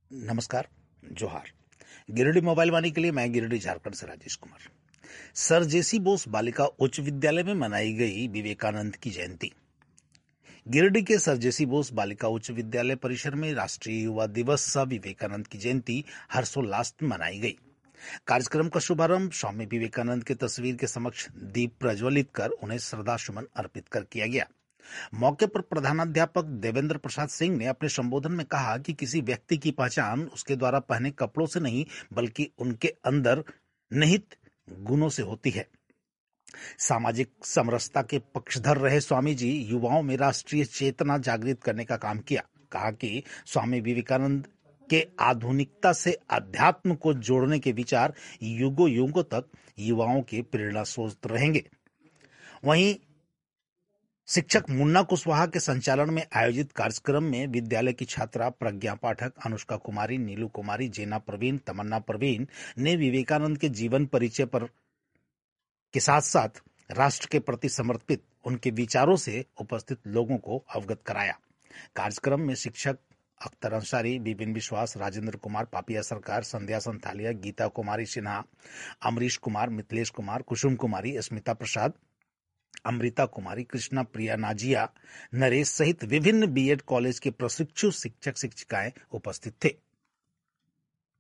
नमस्कार। जोहार। गिरिडीह मोबाइल वाणी के लिए मैं गिरिडीह झारखंड से Rajesh Kumar. Sir J C बालिका उच्च विद्यालय में मनाई गई विवेकानंद की जयंती। गिरिडीह के सर जेसी बोस बालिका उच्च विद्यालय परिसर में राष्ट्रीय युवा दिवस सह विवेकानंद की जयंती हर्षोल्लास में मनाई गई। कार्यक्रम का शुभारंभ स्वामी विवेकानंद की तस्वीर के समक्ष दीप प्रज्वलित कर उन्हें श्रद्धा सुमन अर्पित कर किया गया। मौके पर प्रधानाध्यापक देवेंद्र प्रसाद सिंह ने अपने संबोधन में कहा कि किसी व्यक्ति की पहचान उसके द्वारा पहने कपड़ों से नहीं बल्कि उनके अंदर निहित गुणों से होती है। सामाजिक समरसता के पक्षधर रहे स्वामी जी युवाओं में राष्ट्रीय चेतना जागृत करने का काम किया। कहा कि स्वामी विवेकानंद के आधुनिकता से अध्यात्म को जोड़ने के विचार युगों युगों तक युवाओं के प्रेरणा स्रोत रहेंगे। वहीं शिक्षक मुन्ना कुशवाहा के संचालन में आयोजित कार्यक्रम में विद्यालय की छात्रा प्रज्ञा पाठक, अनुष्का कुमारी, नीलू कुमारी, जेना प्रवीण, तमन्ना प्रवीण ने विवेकानंद के जीवन परिचय पर के साथ साथ राष्ट्र के प्रति समर्पित उनके विचारों से उपस्थित लोगों को अवगत कराया। कार्यक्रम में शिक्षक अख्तर अंसारी, विपिन विश्वास, राजेंद्र कुमार, पापिया सरकार, संध्या संथालिया, गीता कुमारी सिन्हा, अमरीश कुमार, मिथिलेश कुमार, कुसुम कुमारी, स्मिता प्रसाद, अमृता कुमारी, कृष्णा प्रिया नाजिया, नरेश सहित विभिन्न बीएड कॉलेज के प्रशिक्षु शिक्षक शिक्षिकाएं उपस्थित थे।